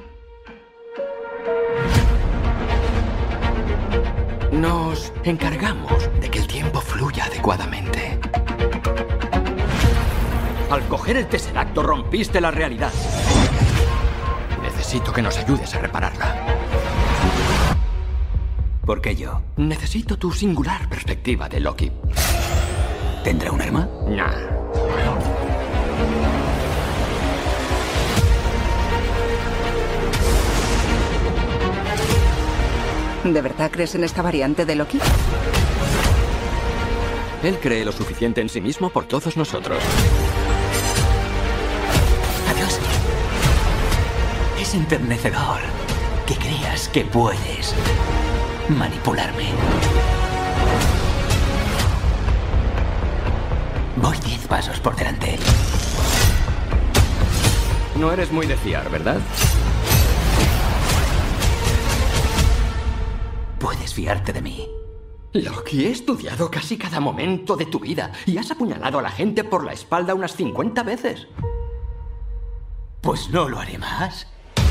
Nos encargamos de que el tiempo fluya adecuadamente. Al coger el Tesseracto rompiste la realidad. Necesito que nos ayudes a repararla. ¿Por qué yo? Necesito tu singular perspectiva de Loki. ¿Tendrá un arma? Nah. ¿De verdad crees en esta variante de Loki? Él cree lo suficiente en sí mismo por todos nosotros. Adiós. Es enternecedor que creas que puedes manipularme. Voy 10 pasos por delante. No eres muy de fiar, ¿verdad? Puedes fiarte de mí. Loki, he estudiado casi cada momento de tu vida y has apuñalado a la gente por la espalda unas 50 veces. Pues no lo haré más.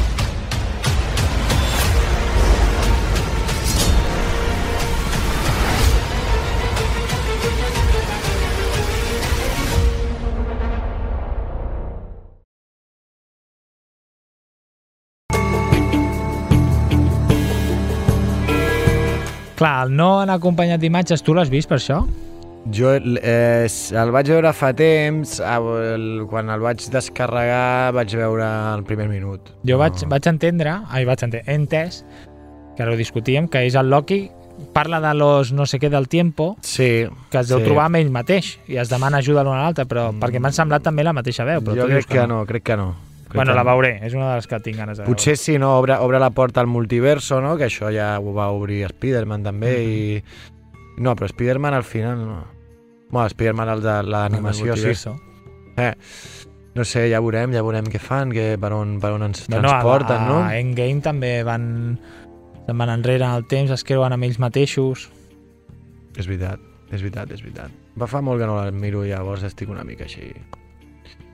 Clar, el no han acompanyat d'imatges, tu l'has vist per això? Jo el vaig veure fa temps, quan el vaig descarregar vaig veure el primer minut. Jo vaig entendre, he entès, que ara ho discutíem, que és el Loki, parla de los no sé què del tiempo, sí, que es deu trobar amb ell mateix, i es demana ajuda l'un a l'altre, però perquè m'han semblat també la mateixa veu. Però jo crec que no. Bueno, la veuré, és una de les que tinc ganes de veure. Potser sí, no, obre la porta al multiverso, no? Que això ja ho va obrir Spider-Man també, i... No, però Spider-Man al final no. Bueno, Spider-Man el de l'animació, sí. No sé, ja veurem què fan, per on ens transporten, no? A Endgame també se'n van enrere en el temps, es creuen amb ells mateixos. És veritat. Va fa molt que no la miro, llavors estic una mica així.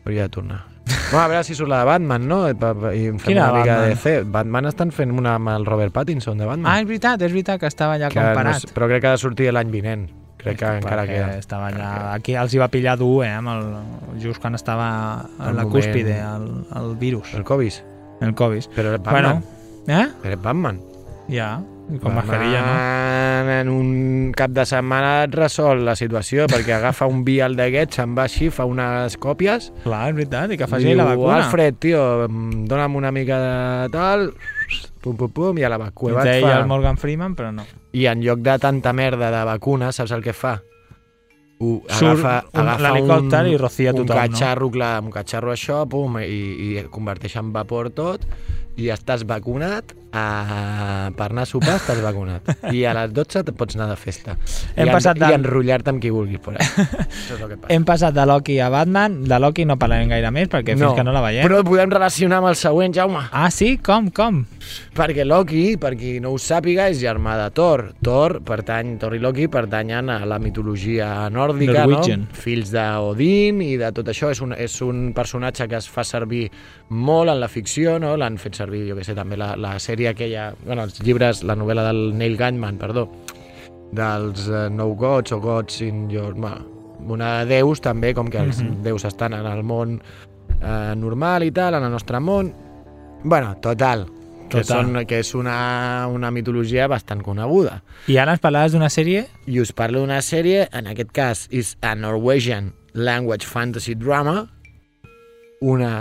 Hauria de tornar. Bueno, a veure si surt la de Batman, no? I fem Quina una mica Batman? de DC. Batman estan fent una amb el Robert Pattinson de Batman. És veritat que estava allà comparat. No, però crec que ha de sortir l'any vinent. Crec que encara queda. Estava allà... Aquí els hi va pillar dur, just quan estava a la cúspide, el virus. El Covid. Però és Batman. Però és Batman. Ja, i com mascarilla, no? En un cap de setmana et resol la situació, perquè agafa un vial d'aquests, se'n va així, fa unes còpies... Clar, és veritat, i que faci la vacuna. Alfred, tio, dona'm una mica de tal... Pum, i a la vacuna. Deia el Morgan Freeman, però no. I en lloc de tanta merda de vacuna, saps el que fa? Agafa l'helicòpter i rocia tothom, un catxarro això, pum, i converteix en vapor tot, i estàs vacunat, per anar a sopar estàs vacunat. I a les 12 te pots anar de festa. I enrotllar-te amb qui vulguis. Això és el que passa. Hem passat de Loki a Batman. De Loki no parlarem gaire més, perquè fins que no la veiem. Però el podem relacionar amb el següent, Jaume. Ah, sí? Com? Perquè Loki, per qui no ho sàpiga, és germà de Thor. Thor i Loki pertanyen a la mitologia nòrdica, no? Fills d'Odin i de tot això. És un personatge que es fa servir molt en la ficció, no? L'han fet servir, jo què sé, també la sèrie aquella, bueno, els llibres, la novel·la del Neil Gaiman, dels No Gods o Gods in Your... Una déus també, com que els déus estan en el món normal i tal, en el nostre món. Bueno, total. Que és una mitologia bastant coneguda. I ara ens parlaves d'una sèrie? I us parlo d'una sèrie, en aquest cas, és a Norwegian Language Fantasy Drama, una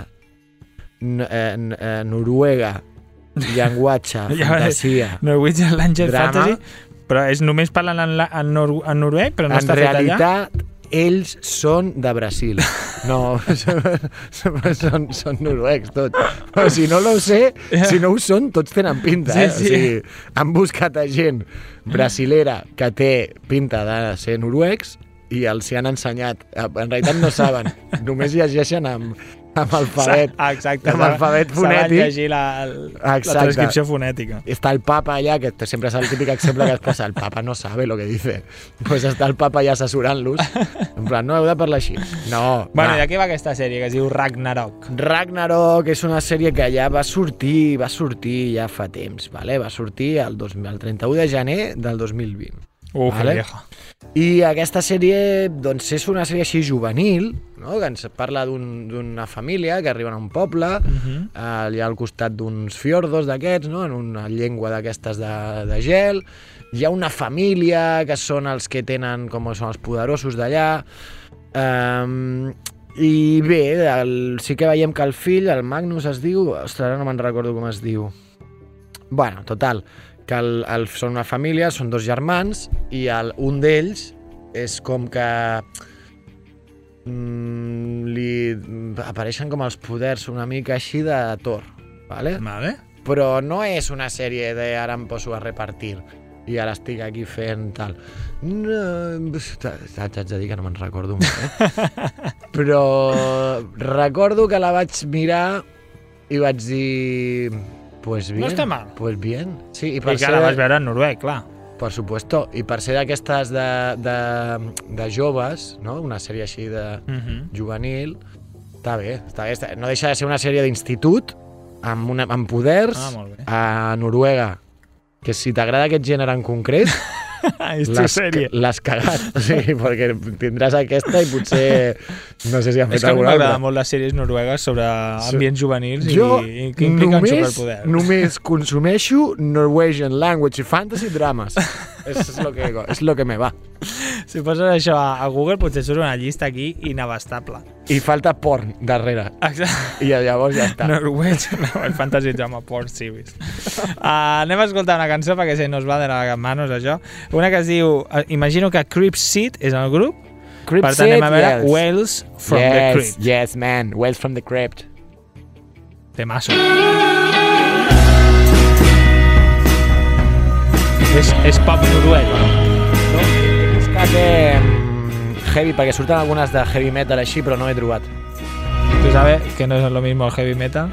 noruega llenguatge, fantasia, Norwegian Language Fantasy, però només parlen en noruec, però no està fet allà? En realitat, ells són de Brasil. No, són noruecs, tots. Però si no ho sé, si no ho són, tots tenen pinta. O sigui, han buscat a gent brasilera que té pinta de ser noruecs i els hi han ensenyat. En realitat no saben, només llegeixen amb alfabet, amb alfabet fonètic. Saben llegir la transcripció fonètica. Està el papa allà, que sempre és el típic exemple que es posa, el papa no sabe lo que dice. Pues està el papa allà assessorant-los. En plan, no, heu de parlar així. No. Bueno, i de què va aquesta sèrie que es diu Ragnarok? Ragnarok és una sèrie que ja va sortir ja fa temps, vale? Va sortir el 31 de gener del 2020. Que vieja. I aquesta sèrie, doncs, és una sèrie així juvenil, no? Que ens parla d'una família que arriben a un poble, allà al costat d'uns fiordos d'aquests, no? En una llengua d'aquestes de gel. Hi ha una família que són els que tenen, com són els poderosos d'allà. I bé, sí que veiem que el fill, el Magnus es diu, ostres, ara no me'n recordo com es diu. Bueno, total, que són una família, són dos germans, i un d'ells és com que li apareixen com els poders una mica així de Thor, ¿vale? Però no és una sèrie de ara em poso a repartir i ara estic aquí fent tal. No, t'haig de dir que no me'n recordo molt, però recordo que la vaig mirar i vaig dir... Pues bien. No està mal. Pues bien. Sí, I que la vas veure en noruec, clar. Per supuesto. I per ser d'aquestes de joves, no? Una sèrie així de juvenil, està bé. No deixa de ser una sèrie d'institut amb poders a Noruega. Que si t'agrada aquest gènere en concret, l'has cagat. Sí, perquè tindràs aquesta i potser no sé si han fet alguna cosa. És que m'agrada molt les sèries noruegues sobre ambients juvenils i que impliquen superpoders. Només consumeixo Norwegian Language i Fantasy Drames. És lo que me va. Si poses això a Google potser surt una llista aquí inabastable. I falta porn darrere. Exacte. I llavors ja està. Norwegian Fantasy Drama Porn Series. Anem a escoltar una cançó perquè se nos va de las manos això. Una que es diu, imagino que Crypt Seed és el grup. Per tant anem a veure Whales from the Crypt. Yes, man. Whales from the Crypt. Temazo. És pop noruec, no? És que heavy, perquè surten algunes de heavy metal així, però no he trobat. ¿Tú sabes que no es lo mismo el heavy metal?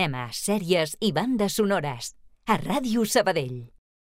cinema, sèries i bandes sonores. A Ràdio Sabadell.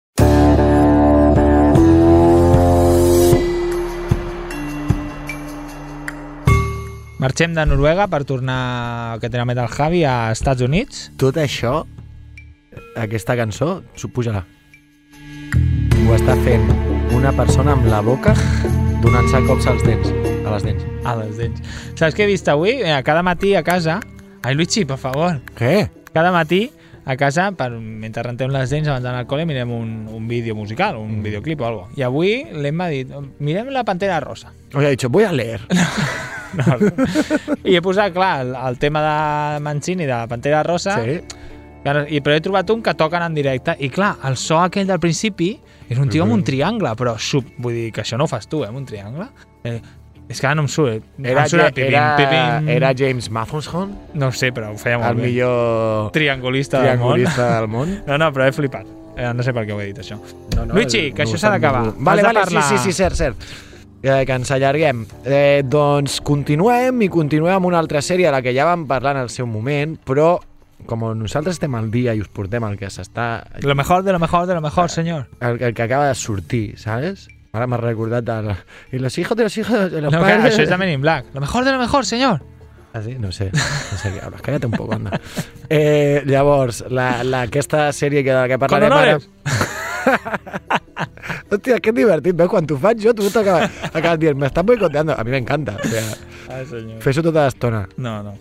Marxem de Noruega per tornar, que tenen el Javi, a Estats Units. Tot això, aquesta cançó, puja-la. Ho està fent una persona amb la boca donant-se cops a les dents. A les dents. Saps què he vist avui? Cada matí a casa... Ai, Luigi, per favor. Què? Cada matí a casa, mentre rentem les dents abans d'anar al col·le, mirem un vídeo musical, un videoclip o alguna cosa. I avui l'Emma ha dit, mirem la Pantera Rosa. Oye, ha dicho, voy a leer. No. I he posat, clar, el tema de Mancini, de la Pantera Rosa, sí. Però he trobat un que toquen en directe, i clar, el so aquell del principi és un tio amb un triangle, però vull dir que això no ho fas tu, amb un triangle. És que ara no em surt. Era James Mathewson? No ho sé, però ho feia molt bé. El millor triangulista del món. No, però he flipat. No sé per què ho he dit, això. Luigi, que això s'ha d'acabar. Vale, sí, cert. Que ens allarguem. Doncs continuem amb una altra sèrie de la que ja vam parlar en el seu moment, però com nosaltres estem al dia i us portem el que s'està... Lo mejor de lo mejor, senyor. El que acaba de sortir, ¿sabes? Ara m'ha recordat i los hijos de los padres... Això és de Men in Black. Lo mejor, senyor. Ah, sí? No sé què hablas. Cállate un poco, anda. Llavors, aquesta sèrie de la que parlarem ara... Hòstia, que divertit, veus? Quan t'ho faig jo, tu t'acabes dient, m'estàs boicoteando. A mi m'encanta. Fes-ho tota l'estona. No.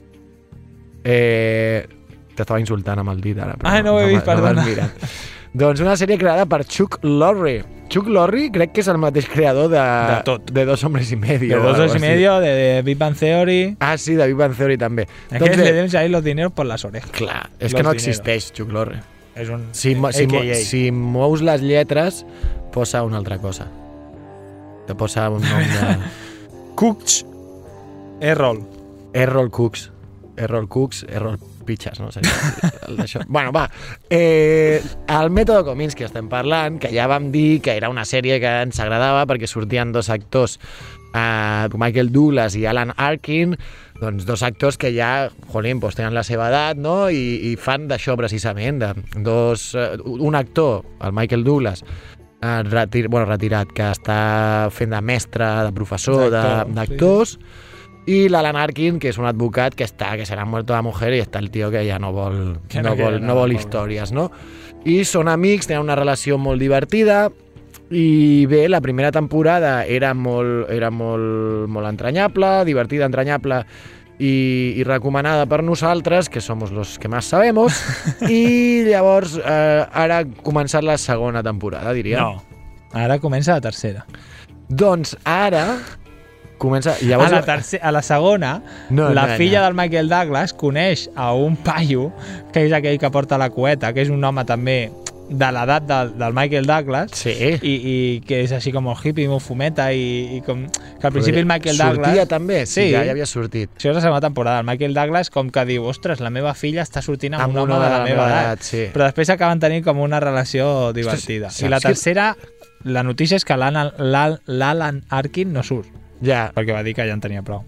T'estava insultant amb el dit ara. No ho he vist, perdona. Doncs una sèrie creada per Chuck Lorre. Chuck Lorre crec que és el mateix creador de tot. De Dos hombres y medio. De Dos hombres y medio, de Big Bang Theory. Ah, sí, de Big Bang Theory també. Es que le deben ahí los dineros por las orejas. Clar, és que no existeix Chuck Lorre. És un si mous les lletres, posa una altra cosa. Te posa un nom de... Cooks. Errol Cooks. Errol Pitches, no? Bueno, va. El mètode Kominsky estem parlant, que ja vam dir que era una sèrie que ens agradava perquè sortien dos actors, Michael Douglas i Alan Arkin, doncs dos actors que ja, doncs tenen la seva edat, no? I fan d'això precisament, un actor, el Michael Douglas, retirat, que està fent de mestre, de professor, d'actors, i l'Alan Arkin, que és un advocat que se l'ha muerto la mujer i està el tio que ja no vol històries, no? I són amics, tenen una relació molt divertida i bé, la primera temporada era molt entranyable, divertida, entranyable i recomanada per nosaltres, que somos los que más sabemos, i llavors ara ha començat la segona temporada, diria. No, ara comença la tercera. Doncs ara... A la segona, la filla del Michael Douglas coneix a un paio, que és aquell que porta la cueta, que és un home també de l'edat del Michael Douglas, sí. i que és així com el hippie, molt fumeta, i com que al principi el Michael Douglas... Sortia també? Sí, ja havia sortit. Això és la segona temporada. El Michael Douglas com que diu, ostres, la meva filla està sortint amb un home de la meva edat. Sí. Però després acaben tenint com una relació divertida. I la tercera, la notícia és que l'Alan Arkin no surt. Ja. Perquè va dir que ja en tenia prou.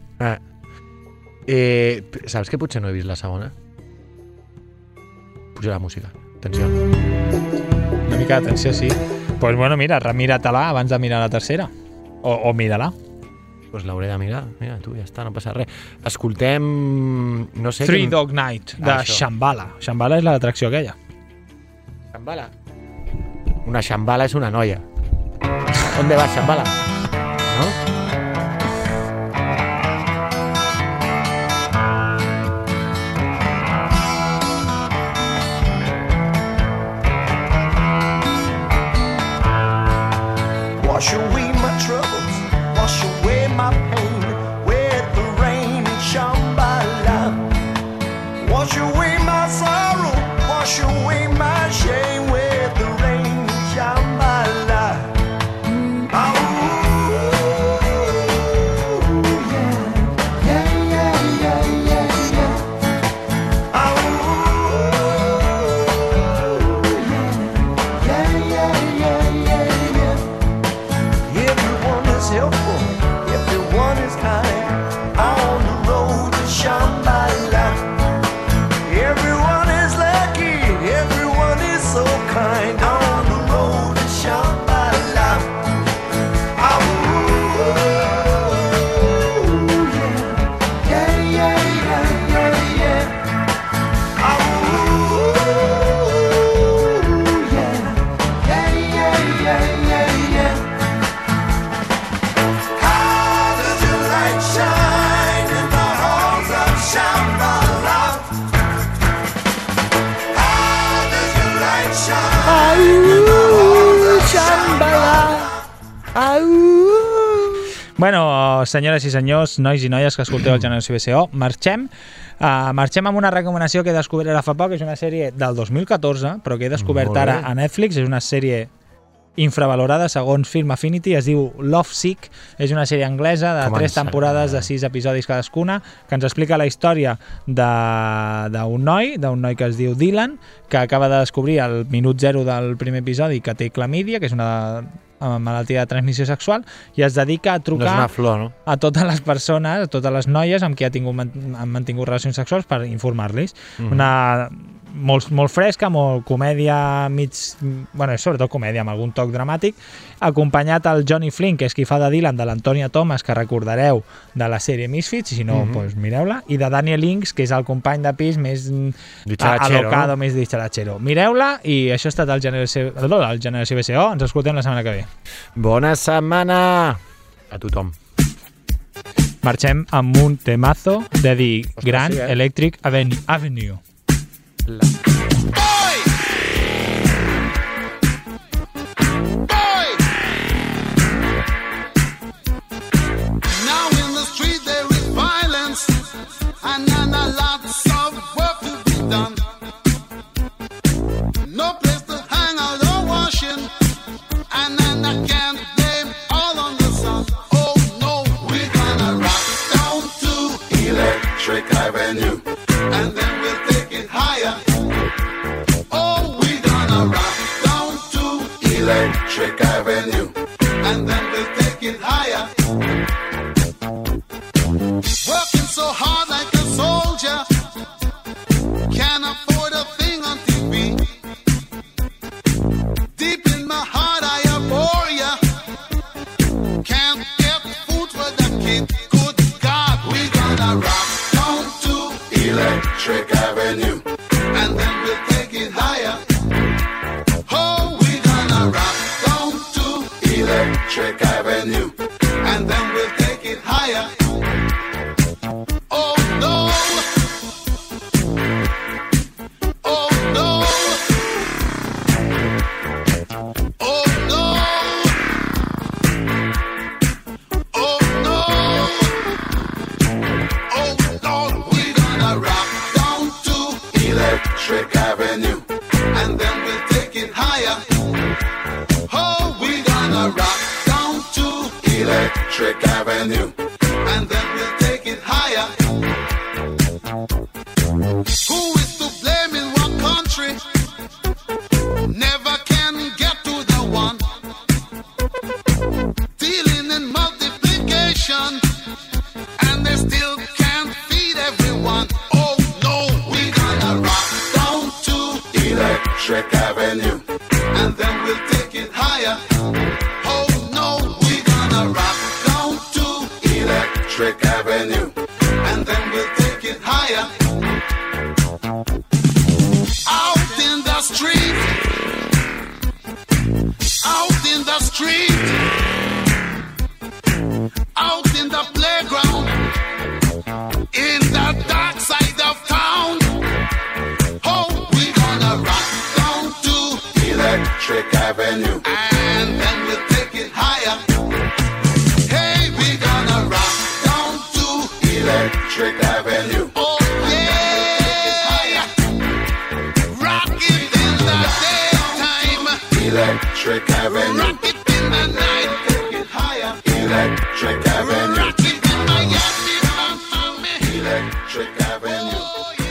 Saps que potser no he vist la segona? Puja la música. Atenció. Una mica d'atenció, sí. Pues bueno, mira, remira-te-la abans de mirar la tercera. O mira-la. Pues l'hauré de mirar. Mira, tu, ja està, no passa res. Escoltem... no sé... Three Dog Night, de Shambhala. Shambhala és l'atracció aquella. Shambhala? Una Shambhala és una noia. On va Shambhala? No? Wash away my troubles, wash away my pain with the rain in Shambhala. Wash away my sorrow, wash away my shame with the rain in Shambhala. Oh, Bueno, senyores i senyors, nois i noies que escolteu el Generació BSO, marxem amb una recomanació que he descobert ara fa poc. És una sèrie del 2014, però que he descobert ara a Netflix. És una sèrie infravalorada segons Film Affinity, es diu Lovesick. És una sèrie anglesa de 3 temporades de 6 episodis cadascuna, que ens explica la història d'un noi que es diu Dylan, que acaba de descobrir al minut 0 del primer episodi que té clamídia, que és una malaltia de transmissió sexual, i es dedica a trucar a totes les persones, a totes les noies amb qui han mantingut relacions sexuals per informar-los. Una molt fresca, molt comèdia, sobretot comèdia amb algun toc dramàtic, acompanyat el Johnny Flynn, que és qui fa de Dylan, de l'Antonia Thomas, que recordareu de la sèrie Misfits, i si no, doncs mireu-la, i de Daniel Inks, que és el company de pis més alocado, més dicharachero. Mireu-la, i això ha estat el Generació BSO. Ens escoltem la setmana que ve. Bona setmana a tothom. Marxem amb un temazo de The Grand Electric Avenue. Avenue, and then we'll take it higher. Oh, we're gonna rock down to Electric Avenue, and then we'll take it higher. Working so hard like a soldier, can't afford a thing on TV. Deep in my heart I abhor ya, can't get food for the kid. Good God, we're gonna rock Electric Avenue, and then we'll take it higher. Oh, we're gonna rock down to Electric Avenue, and then we'll take it higher. Oh no, oh no, oh no, oh no, oh no. Rock down to Electric Avenue, and then we'll take it higher. Oh, we're gonna rock down to Electric Avenue, and then we'll take it higher. Who is to blame in what country? Never can get to the one. Dealing in multiplication, and they still can't feed everyone. Oh no, we're gonna rock down to Electric Avenue, and then we'll take it higher. Oh no, we're gonna rock down to Electric Avenue, and then we'll take it higher. Out in the street, out in the street, out in the playground, in the dark side of town. Oh, we're gonna rock down to Electric Avenue, and then we'll take it higher. Hey, we're gonna rock down to Electric Avenue. Oh yeah, rock it in the daytime, Electric Avenue. Rock it in the night, take it higher, Electric Avenue. Rock it in Miami, Electric Avenue.